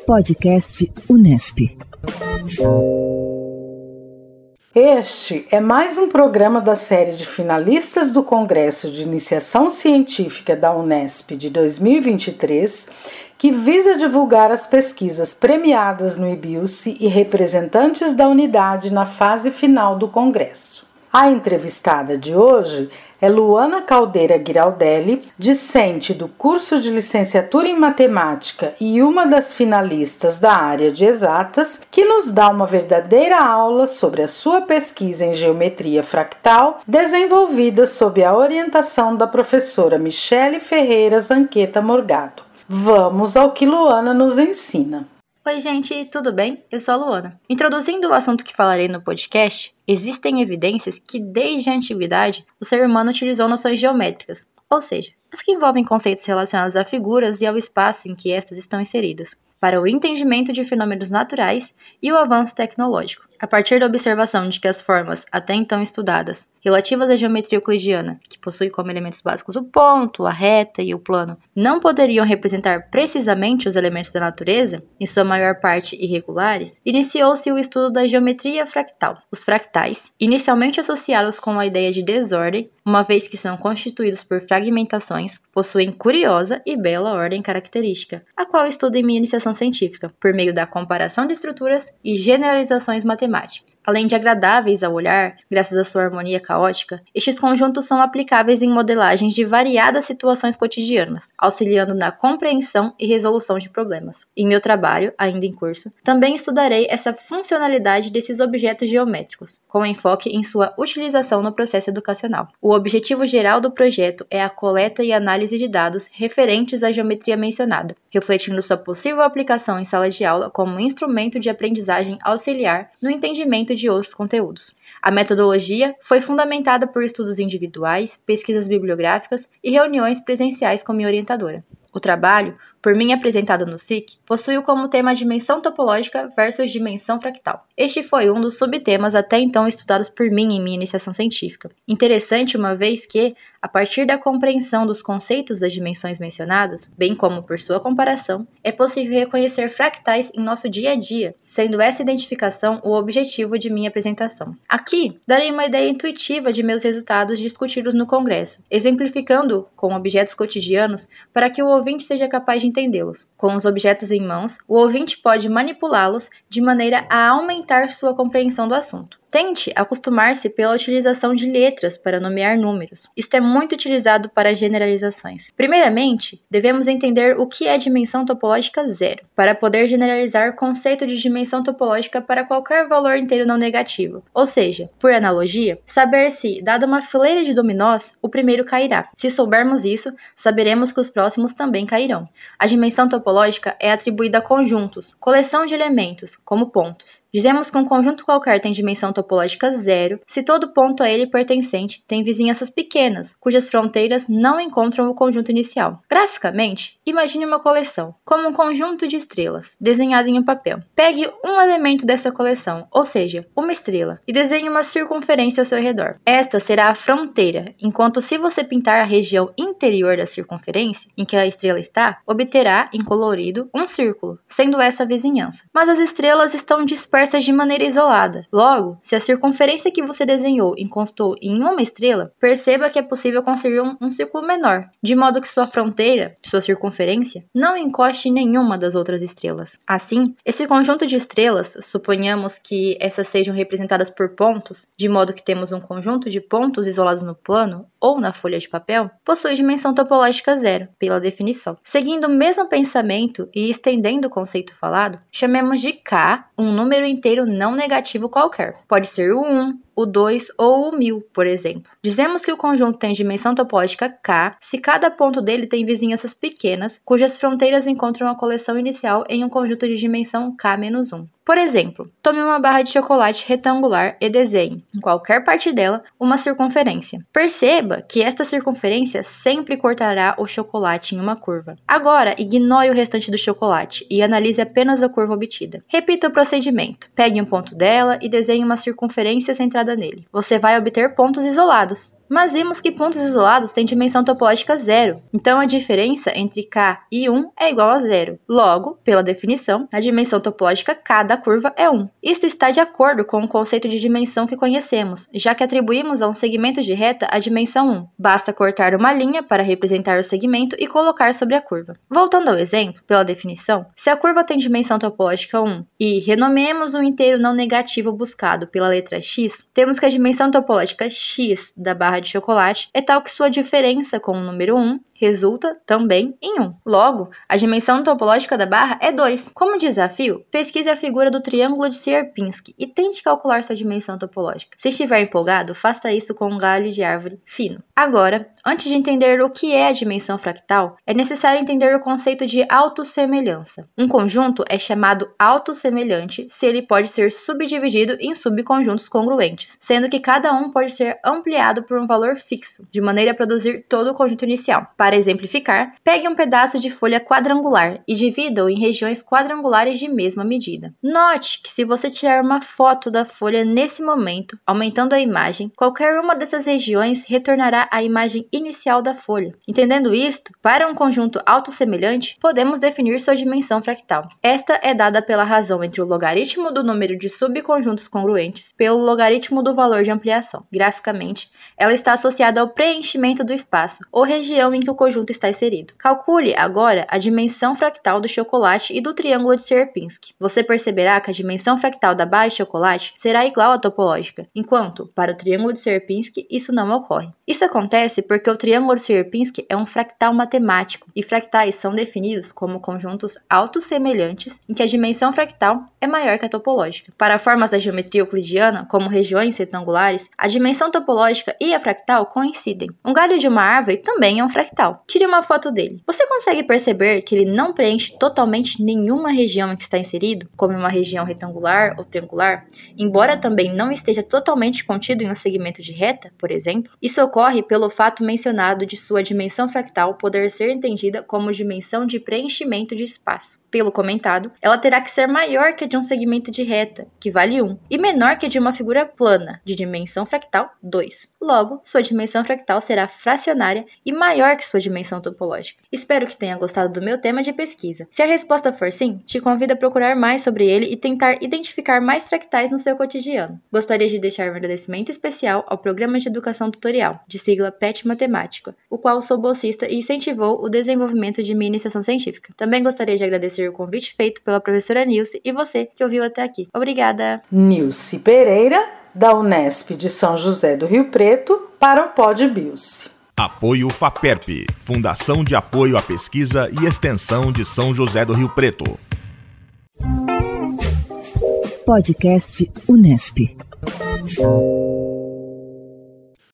Podcast Unesp. Este é mais um programa da série de finalistas do Congresso de Iniciação Científica da Unesp de 2023, que visa divulgar as pesquisas premiadas no IBIUSI e representantes da unidade na fase final do Congresso. A entrevistada de hoje é Luana Caldeira Giraldelli, discente do curso de licenciatura em matemática e uma das finalistas da área de exatas, que nos dá uma verdadeira aula sobre a sua pesquisa em geometria fractal, desenvolvida sob a orientação da professora Michele Ferreira Zanqueta Morgado. Vamos ao que Luana nos ensina. Oi gente, tudo bem? Eu sou a Luana. Introduzindo o assunto que falarei no podcast, existem evidências que desde a antiguidade o ser humano utilizou noções geométricas, ou seja, as que envolvem conceitos relacionados a figuras e ao espaço em que estas estão inseridas, para o entendimento de fenômenos naturais e o avanço tecnológico. A partir da observação de que as formas até então estudadas, relativas à geometria euclidiana, que possui como elementos básicos o ponto, a reta e o plano, não poderiam representar precisamente os elementos da natureza, em sua maior parte irregulares, iniciou-se o estudo da geometria fractal. Os fractais, inicialmente associados com a ideia de desordem, uma vez que são constituídos por fragmentações, possuem curiosa e bela ordem característica, a qual estudo em minha iniciação científica, por meio da comparação de estruturas e generalizações matemáticas. Além de agradáveis ao olhar, graças à sua harmonia caótica, estes conjuntos são aplicáveis em modelagens de variadas situações cotidianas, auxiliando na compreensão e resolução de problemas. Em meu trabalho, ainda em curso, também estudarei essa funcionalidade desses objetos geométricos, com enfoque em sua utilização no processo educacional. O objetivo geral do projeto é a coleta e análise de dados referentes à geometria mencionada, refletindo sua possível aplicação em sala de aula como instrumento de aprendizagem auxiliar no entendimento de outros conteúdos. A metodologia foi fundamentada por estudos individuais, pesquisas bibliográficas e reuniões presenciais com minha orientadora. O trabalho, por mim apresentado no SIC, possuiu como tema a dimensão topológica versus dimensão fractal. Este foi um dos subtemas até então estudados por mim em minha iniciação científica. Interessante uma vez que, a partir da compreensão dos conceitos das dimensões mencionadas, bem como por sua comparação, é possível reconhecer fractais em nosso dia a dia, sendo essa identificação o objetivo de minha apresentação. Aqui, darei uma ideia intuitiva de meus resultados discutidos no Congresso, exemplificando com objetos cotidianos para que o ouvinte seja capaz de entendê-los. Com os objetos em mãos, o ouvinte pode manipulá-los de maneira a aumentar sua compreensão do assunto. Tente acostumar-se pela utilização de letras para nomear números. Isto é muito utilizado para generalizações. Primeiramente, devemos entender o que é dimensão topológica zero, para poder generalizar o conceito de dimensão topológica para qualquer valor inteiro não negativo. Ou seja, por analogia, saber se, dada uma fileira de dominós, o primeiro cairá. Se soubermos isso, saberemos que os próximos também cairão. A dimensão topológica é atribuída a conjuntos, coleção de elementos, como pontos. Dizemos que um conjunto qualquer tem dimensão topológica zero se todo ponto a ele pertencente tem vizinhanças pequenas, cujas fronteiras não encontram o conjunto inicial. Graficamente, imagine uma coleção, como um conjunto de estrelas, desenhado em um papel. Pegue um elemento dessa coleção, ou seja, uma estrela, e desenhe uma circunferência ao seu redor. Esta será a fronteira, enquanto se você pintar a região interior da circunferência, em que a estrela está, obterá, em colorido, um círculo, sendo essa a vizinhança. Mas as estrelas estão dispersas de maneira isolada. Logo, se a circunferência que você desenhou encostou em uma estrela, perceba que é possível construir um círculo menor, de modo que sua fronteira, sua circunferência, não encoste em nenhuma das outras estrelas. Assim, esse conjunto de estrelas, suponhamos que essas sejam representadas por pontos, de modo que temos um conjunto de pontos isolados no plano ou na folha de papel, possui dimensão topológica zero, pela definição. Seguindo o mesmo pensamento e estendendo o conceito falado, chamemos de K um número inteiro não negativo qualquer. Pode ser o 1, o 2 ou o 1000, por exemplo. Dizemos que o conjunto tem dimensão topológica K se cada ponto dele tem vizinhanças pequenas, cujas fronteiras encontram a coleção inicial em um conjunto de dimensão K-1. Por exemplo, tome uma barra de chocolate retangular e desenhe, em qualquer parte dela, uma circunferência. Perceba que esta circunferência sempre cortará o chocolate em uma curva. Agora, ignore o restante do chocolate e analise apenas a curva obtida. Repita o procedimento. Pegue um ponto dela e desenhe uma circunferência centrada nele. Você vai obter pontos isolados. mas vimos que pontos isolados têm dimensão topológica 0, então a diferença entre K e 1 é igual a 0. Logo, pela definição, a dimensão topológica K da curva é 1. Isso está de acordo com o conceito de dimensão que conhecemos, já que atribuímos a um segmento de reta a dimensão 1. Basta cortar uma linha para representar o segmento e colocar sobre a curva. Voltando ao exemplo, pela definição, se a curva tem dimensão topológica 1 e renomeemos um inteiro não negativo buscado pela letra x, temos que a dimensão topológica x da barra de chocolate é tal que sua diferença com o número 1 resulta também em 1. Logo, a dimensão topológica da barra é 2. Como desafio, pesquise a figura do triângulo de Sierpinski e tente calcular sua dimensão topológica. Se estiver empolgado, faça isso com um galho de árvore fino. Agora, antes de entender o que é a dimensão fractal, é necessário entender o conceito de autossemelhança. Um conjunto é chamado autossemelhante se ele pode ser subdividido em subconjuntos congruentes, sendo que cada um pode ser ampliado por um valor fixo, de maneira a produzir todo o conjunto inicial. Para exemplificar, pegue um pedaço de folha quadrangular e divida-o em regiões quadrangulares de mesma medida. Note que se você tirar uma foto da folha nesse momento, aumentando a imagem, qualquer uma dessas regiões retornará à imagem inicial da folha. Entendendo isto, para um conjunto autossemelhante, podemos definir sua dimensão fractal. Esta é dada pela razão entre o logaritmo do número de subconjuntos congruentes pelo logaritmo do valor de ampliação. Graficamente, ela está associada ao preenchimento do espaço, ou região em que o conjunto está inserido. Calcule agora a dimensão fractal do chocolate e do triângulo de Sierpinski. Você perceberá que a dimensão fractal da barra de chocolate será igual à topológica, enquanto, para o triângulo de Sierpinski, isso não ocorre. Isso acontece porque o triângulo de Sierpinski é um fractal matemático, e fractais são definidos como conjuntos autossemelhantes em que a dimensão fractal é maior que a topológica. Para formas da geometria euclidiana, como regiões retangulares, a dimensão topológica e a fractal coincidem. Um galho de uma árvore também é um fractal. Tire uma foto dele. Você consegue perceber que ele não preenche totalmente nenhuma região em que está inserido, como uma região retangular ou triangular, embora também não esteja totalmente contido em um segmento de reta, por exemplo? Isso ocorre pelo fato mencionado de sua dimensão fractal poder ser entendida como dimensão de preenchimento de espaço. Pelo comentado, ela terá que ser maior que a de um segmento de reta, que vale 1, e menor que a de uma figura plana, de dimensão fractal 2. Logo, sua dimensão fractal será fracionária e maior que sua dimensão topológica. Espero que tenha gostado do meu tema de pesquisa. Se a resposta for sim, te convido a procurar mais sobre ele e tentar identificar mais fractais no seu cotidiano. Gostaria de deixar um agradecimento especial ao Programa de Educação Tutorial, de sigla PET Matemática, o qual sou bolsista e incentivou o desenvolvimento de minha iniciação científica. Também gostaria de agradecer o convite feito pela professora Nilce e você que ouviu até aqui. Obrigada! Nilce Pereira, da Unesp de São José do Rio Preto, para o Pod Bilce. Apoio FAPERP, Fundação de Apoio à Pesquisa e Extensão de São José do Rio Preto. Podcast Unesp.